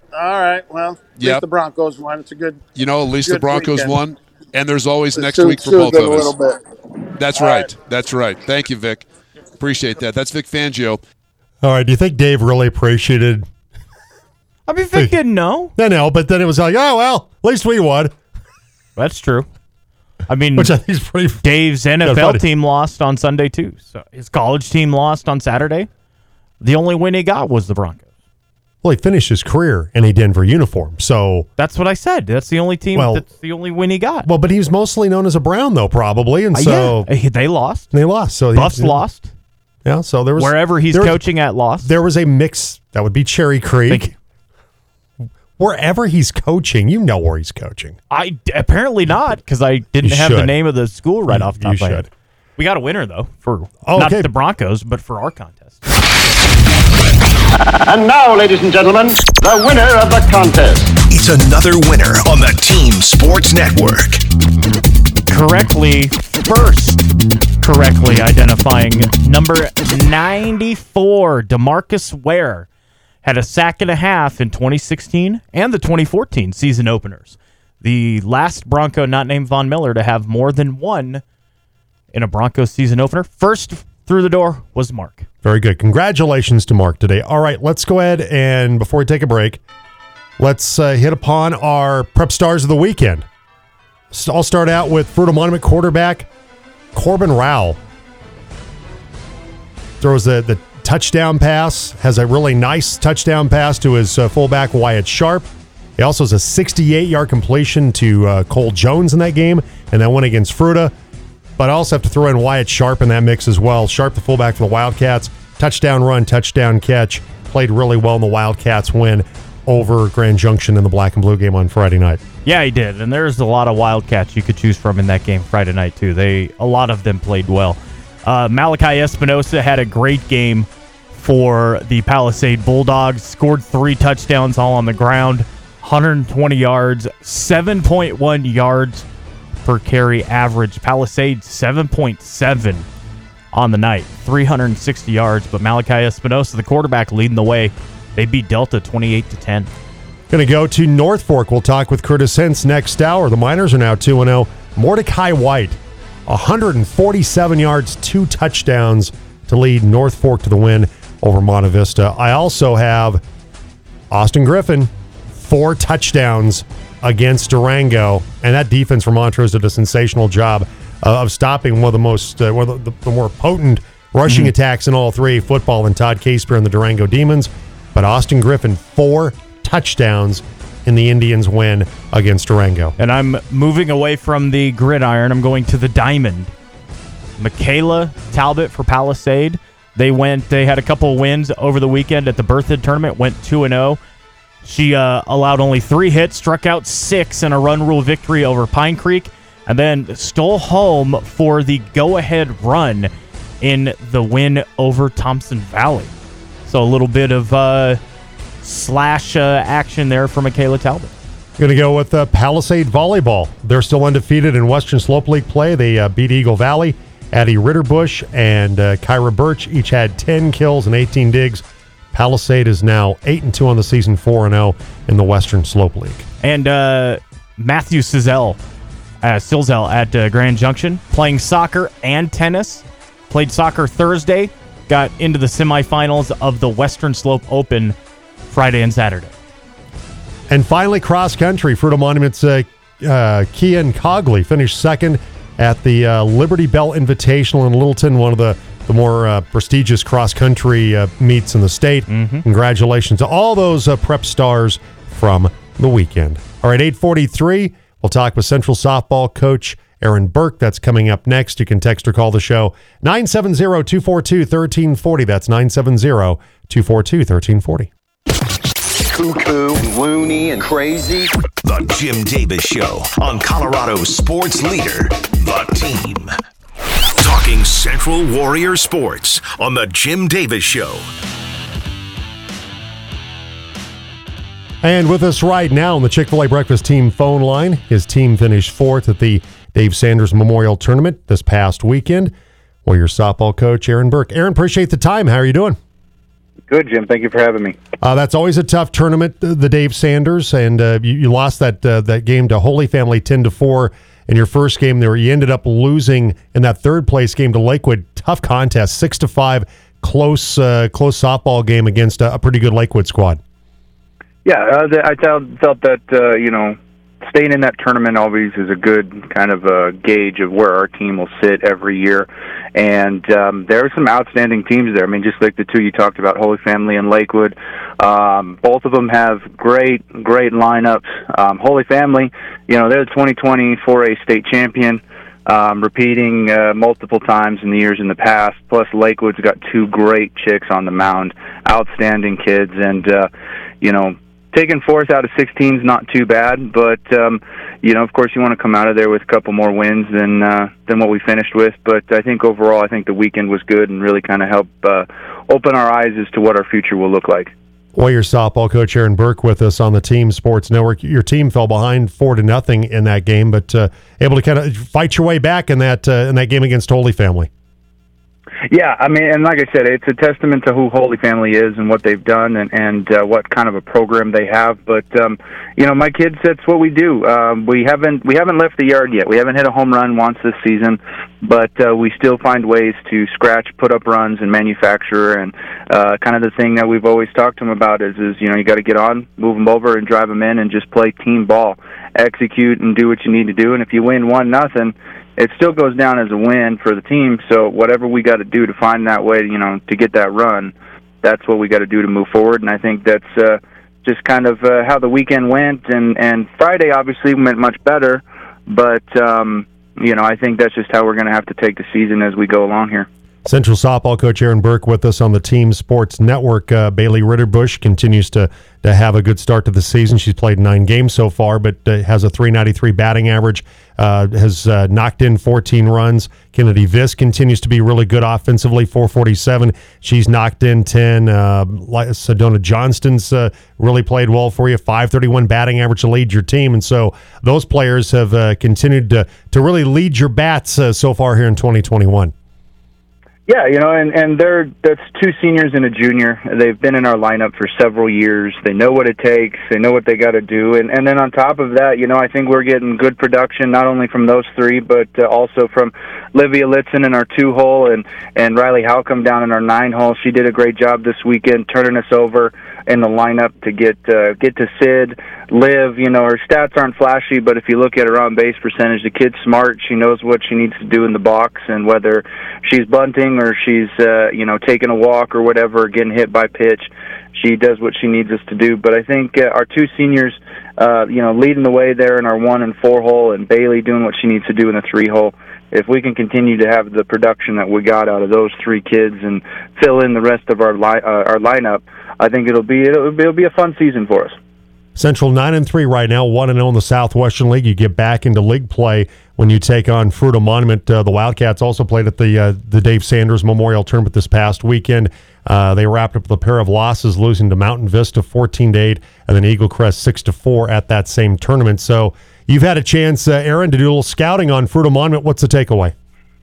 All right. Well, at Yep. least the Broncos won. It's a good. You know, at least the Good Broncos weekend. won, and there's always next soothe- week for soothe both them of a us. little bit. That's All right. right. That's right. Thank you, Vic. Appreciate that. That's Vic Fangio. All right. Do you think Dave really appreciated? I mean, Vic didn't know. I know, but then it was like, oh well, at least we won, That's true. I mean, which I think is pretty. Dave's N F L funny. team lost on Sunday too. So his college team lost on Saturday. The only win he got was the Broncos. Well, he finished his career in a Denver uniform, so That's what I said. That's the only team. Well- that's the only win he got. well, but he was mostly known as a Brown, though, probably, and Uh, so yeah, they lost. they lost. So Buffs he, lost. Yeah, so there was Wherever he's there was- coaching at, lost. There was a mix. That would be Cherry Creek. Thank you. Wherever he's coaching, you know where he's coaching. I apparently not because I didn't You have the should. name of the school right You- off the top you of my head. should. We got a winner though for Oh, not okay. the Broncos, but for our contest. And now, ladies and gentlemen, the winner of the contest. It's another winner on the Team Sports Network. Correctly, first correctly identifying number ninety-four, DeMarcus Ware, had a sack and a half in twenty sixteen and the twenty fourteen season openers. The last Bronco not named Von Miller to have more than one in a Broncos season opener. First through the door was Mark. Very good. Congratulations to Mark today. All right, let's go ahead and before we take a break, let's uh, hit upon our prep stars of the weekend. So I'll start out with Fruita Monument quarterback Corbin Rowell. Throws the, the touchdown pass, has a really nice touchdown pass to his uh, fullback Wyatt Sharp. He also has a sixty-eight-yard completion to uh, Cole Jones in that game, and that one against Fruita. But I also have to throw in Wyatt Sharp in that mix as well. Sharp, the fullback for the Wildcats. Touchdown run, touchdown catch. Played really well in the Wildcats win over Grand Junction in the Black and Blue game on Friday night. Yeah, he did, and there's a lot of Wildcats you could choose from in that game Friday night too. They a lot of them played well. Uh, Malachi Espinosa had a great game for the Palisade Bulldogs. Scored three touchdowns all on the ground, one hundred twenty yards, seven point one yards per carry average. Palisade seven point seven on the night, three hundred sixty yards. But Malachi Espinosa, the quarterback, leading the way. They beat Delta twenty-eight to ten. Going to go to North Fork. We'll talk with Curtis Hentz next hour. The Miners are now two and oh. Mordecai White, one hundred forty-seven yards, two touchdowns to lead North Fork to the win over Monte Vista. I also have Austin Griffin, four touchdowns against Durango, and that defense for Montrose did a sensational job uh, of stopping one of the most, uh, one of the, the more potent rushing Mm-hmm. attacks in all three, football and Todd Casper and the Durango Demons. But Austin Griffin, four touchdowns in the Indians' win against Durango. And I'm moving away from the gridiron. I'm going to the diamond. Michaela Talbot for Palisade. They went. They had a couple wins over the weekend at the Berthoud tournament. Went two and zero. She uh, allowed only three hits, struck out six in a run rule victory over Pine Creek, and then stole home for the go-ahead run in the win over Thompson Valley. So a little bit of uh, slash uh, action there for Michaela Talbot. Going to go with uh, Palisade Volleyball. They're still undefeated in Western Slope League play. They uh, beat Eagle Valley. Addie Ritterbush and uh, Kyra Birch each had ten kills and eighteen digs. Palisade is now eight and two on the season, four and oh in the Western Slope League. And uh, Matthew Silzel, uh, Silzel at uh, Grand Junction, playing soccer and tennis. Played soccer Thursday, got into the semifinals of the Western Slope Open Friday and Saturday. And finally, cross country. Fruita Monument's uh, uh, Kian Cogley finished second at the uh, Liberty Bell Invitational in Littleton, one of the, the more uh, prestigious cross country uh, meets in the state. Mm-hmm. Congratulations to all those uh, prep stars from the weekend. All right, eight forty-three. We'll talk with Central softball coach Aaron Burke. That's coming up next. You can text or call the show nine seven zero, two four two, one three four zero. That's nine seven zero, two four two, one three four zero. Cuckoo and loony and crazy. The Jim Davis Show on Colorado's sports leader, The Team. Talking Central Warrior sports on The Jim Davis Show. And with us right now on the Chick-fil-A Breakfast Team phone line, his team finished fourth at the Dave Sanders Memorial Tournament this past weekend. Warrior softball coach Aaron Burke. Aaron, appreciate the time. How are you doing? Good, Jim. Thank you for having me. Uh, that's always a tough tournament, the Dave Sanders, and uh, you, you lost that uh, that game to Holy Family ten to four in your first game there. You ended up losing in that third place game to Lakewood. Tough contest, six to five, close uh, close softball game against a, a pretty good Lakewood squad. Yeah, uh, the, I felt, felt that, uh, you know, staying in that tournament always is a good kind of a gauge of where our team will sit every year. And um, there are some outstanding teams there. I mean, just like the two you talked about, Holy Family and Lakewood. Um, both of them have great, great lineups. Um, Holy Family, you know, they're the twenty twenty four A state champion, um, repeating uh, multiple times in the years in the past. Plus, Lakewood's got two great chicks on the mound, outstanding kids. And, uh, you know, taking fourth out of sixteen is not too bad, but um, you know, of course, you want to come out of there with a couple more wins than uh, than what we finished with. But I think overall, I think the weekend was good and really kind of helped uh, open our eyes as to what our future will look like. Warrior softball coach Aaron Burke with us on the Team Sports Network. Your team fell behind four to nothing in that game, but uh, able to kind of fight your way back in that uh, in that game against Holy Family. Yeah, I mean, and like I said, it's a testament to who Holy Family is and what they've done and, and uh, what kind of a program they have. But, um, you know, my kids, that's what we do. Um, we haven't we haven't left the yard yet. We haven't hit a home run once this season, but uh, we still find ways to scratch, put up runs, and manufacture. And uh, kind of the thing that we've always talked to them about is, is you know, you got to get on, move them over, and drive them in and just play team ball. Execute and do what you need to do. And if you win one nothing, it still goes down as a win for the team. So whatever we got to do to find that way, you know, to get that run, that's what we got to do to move forward. And I think that's uh, just kind of uh, how the weekend went. And, and Friday obviously went much better, but, um, you know, I think that's just how we're going to have to take the season as we go along here. Central softball coach Aaron Burke with us on the Team Sports Network. Uh, Bailey Ritterbusch continues to, to have a good start to the season. She's played nine games so far, but uh, has a three ninety-three batting average, uh, has uh, knocked in fourteen runs. Kennedy Viss continues to be really good offensively, four forty-seven. She's knocked in ten. Uh, Sedona Johnston's uh, really played well for you, five thirty-one batting average to lead your team. And so those players have uh, continued to, to really lead your bats uh, so far here in twenty twenty-one. Yeah, you know, and, and they're that's two seniors and a junior. They've been in our lineup for several years. They know what it takes. They know what they got to do. And, and then on top of that, you know, I think we're getting good production, not only from those three, but uh, also from Livia Litzen in our two-hole and, and Riley Halcomb down in our nine-hole. She did a great job this weekend turning us over in the lineup to get uh, get to Sid. Liv, you know, her stats aren't flashy, but if you look at her on-base percentage, the kid's smart. She knows what she needs to do in the box, and whether she's bunting or she's, uh, you know, taking a walk or whatever, getting hit by pitch, she does what she needs us to do. But I think uh, our two seniors, uh, you know, leading the way there in our one and four hole, and Bailey doing what she needs to do in the three hole. If we can continue to have the production that we got out of those three kids and fill in the rest of our li- uh, our lineup, I think it'll be it'll, it'll be a fun season for us. Central nine and three right now, one and zero in the Southwestern League. You get back into league play when you take on Fruita Monument. Uh, the Wildcats also played at the uh, the Dave Sanders Memorial Tournament this past weekend. Uh, they wrapped up with a pair of losses, losing to Mountain Vista fourteen to eight, and then Eagle Crest six to four at that same tournament. So you've had a chance, uh, Aaron, to do a little scouting on Fruita Monument. What's the takeaway?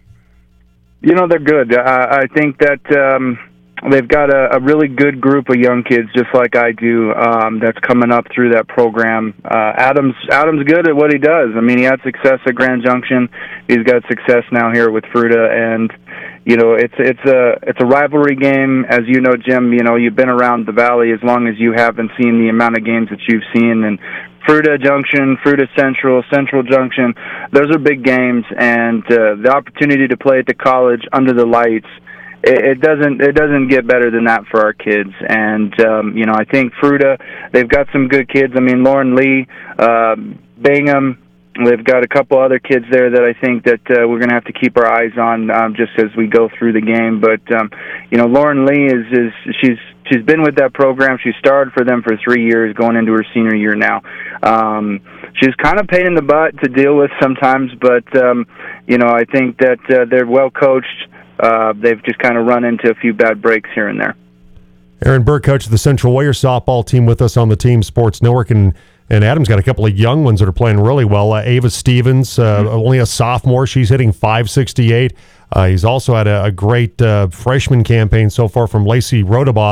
You know, they're good. Uh, I think that um, they've got a, a really good group of young kids, just like I do, um, that's coming up through that program. Uh, Adam's Adam's good at what he does. I mean, he had success at Grand Junction. He's got success now here with Fruita, and you know, it's it's a it's a rivalry game, as you know, Jim. You know, you've been around the Valley as long as you have and seen the amount of games that you've seen, and Fruita Junction, Fruita Central, Central Junction, those are big games, and uh, the opportunity to play at the college under the lights, it, it doesn't it doesn't get better than that for our kids. And um, you know, I think Fruita, they've got some good kids. I mean, Lauren Lee, uh, Bingham. They've got a couple other kids there that I think that uh, we're going to have to keep our eyes on um, just as we go through the game. But um, you know, Lauren Lee is is she's she's been with that program. She started for them for three years, going into her senior year now. Um, she's kind of pain in the butt to deal with sometimes, but um, you know, I think that uh, they're well coached. Uh, they've just kind of run into a few bad breaks here and there. Aaron Burke, coach of the Central Warrior softball team, with us on the Team Sports Network, and and Adam's got a couple of young ones that are playing really well. Uh, Ava Stevens, uh, mm-hmm. only a sophomore, she's hitting five sixty-eight. Uh, he's also had a, a great uh, freshman campaign so far from Lacey Rodabaugh.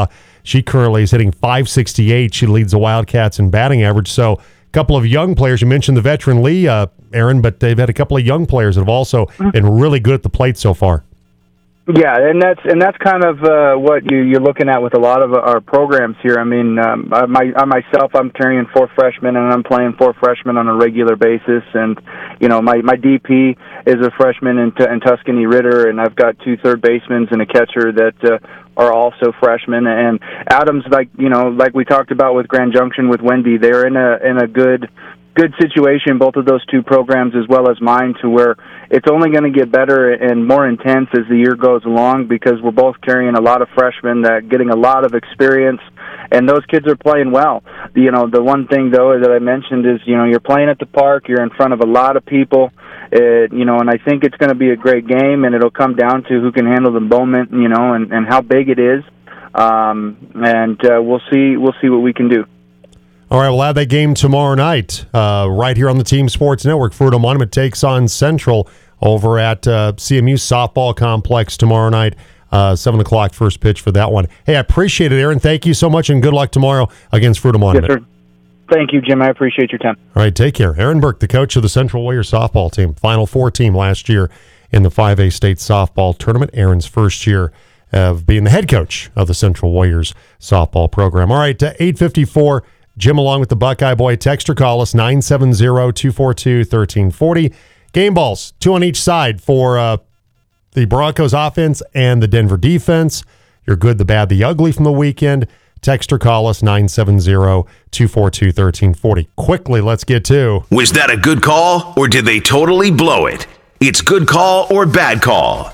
She currently is hitting five sixty-eight. She leads the Wildcats in batting average. So a couple of young players. You mentioned the veteran Lee, uh, Aaron, but they've had a couple of young players that have also been really good at the plate so far. Yeah, and that's and that's kind of uh, what you, you're looking at with a lot of our programs here. I mean, um, I, my, I myself, I'm carrying four freshmen, and I'm playing four freshmen on a regular basis. And you know, my, my D P is a freshman in, in Tuscany Ritter, and I've got two third basemen and a catcher that uh, are also freshmen. And Adams, like you know, like we talked about with Grand Junction with Wendy, they're in a in a good. good situation, both of those two programs as well as mine, to where it's only going to get better and more intense as the year goes along, because we're both carrying a lot of freshmen that getting a lot of experience, and those kids are playing well. You know, the one thing though that I mentioned is, you know, you're playing at the park, you're in front of a lot of people, uh, you know, and I think it's going to be a great game, and it'll come down to who can handle the moment, you know, and, and how big it is, um, and uh, we'll see. We'll see what we can do. All right, we'll have that game tomorrow night uh, right here on the Team Sports Network. Fruita Monument takes on Central over at uh, C M U Softball Complex tomorrow night. Uh, seven o'clock first pitch for that one. Hey, I appreciate it, Aaron. Thank you so much, and good luck tomorrow against Fruita Monument. Yes, sir. Thank you, Jim. I appreciate your time. All right, take care. Aaron Burke, the coach of the Central Warriors softball team. Final Four team last year in the five A state softball tournament. Aaron's first year of being the head coach of the Central Warriors softball program. All right, uh, eight fifty-four. Jim along with the Buckeye Boy. Text or call us nine seven zero, two four two, one three four zero. Game balls, two on each side for uh, the Broncos offense and the Denver defense. Your good, the bad, the ugly from the weekend. Text or call us nine seven zero, two four two, one three four zero. Quickly, let's get to. Was that a good call, or did they totally blow it? It's good call or bad call.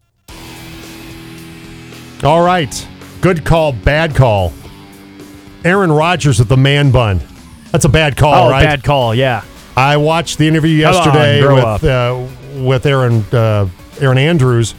All right. Good call, bad call. Aaron Rodgers with the man bun. That's a bad call, oh, right? Bad call, yeah. I watched the interview yesterday on, with uh, with Aaron uh, Aaron Andrews.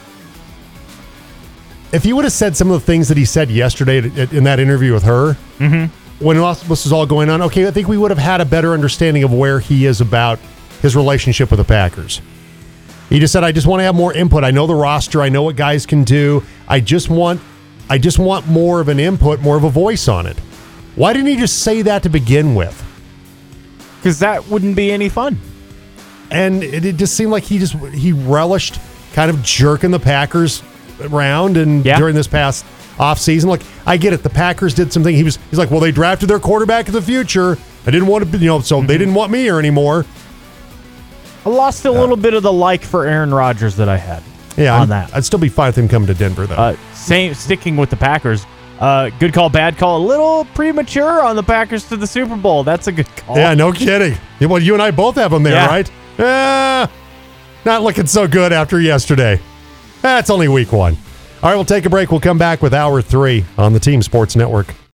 If you would have said some of the things that he said yesterday in that interview with her, mm-hmm. when this was all going on, okay, I think we would have had a better understanding of where he is about his relationship with the Packers. He just said, I just want to have more input. I know the roster. I know what guys can do. I just want I just want more of an input, more of a voice on it. Why didn't he just say that to begin with? Because that wouldn't be any fun. And it, it just seemed like he just he relished kind of jerking the Packers around and yeah. during this past offseason. Like, I get it. The Packers did something. He was he's like, well, they drafted their quarterback of the future. I didn't want to, you know, so mm-hmm. they didn't want me here anymore. I lost a uh, little bit of the like for Aaron Rodgers that I had. Yeah, on I'd, that. I'd still be fine with him coming to Denver, though. Uh, same, sticking with the Packers. Uh, good call, bad call. A little premature on the Packers to the Super Bowl. That's a good call. Yeah, no kidding. Well, you and I both have them there, yeah. right? Eh, not looking so good after yesterday. That's only week one. All right, we'll take a break. We'll come back with hour three on the Team Sports Network.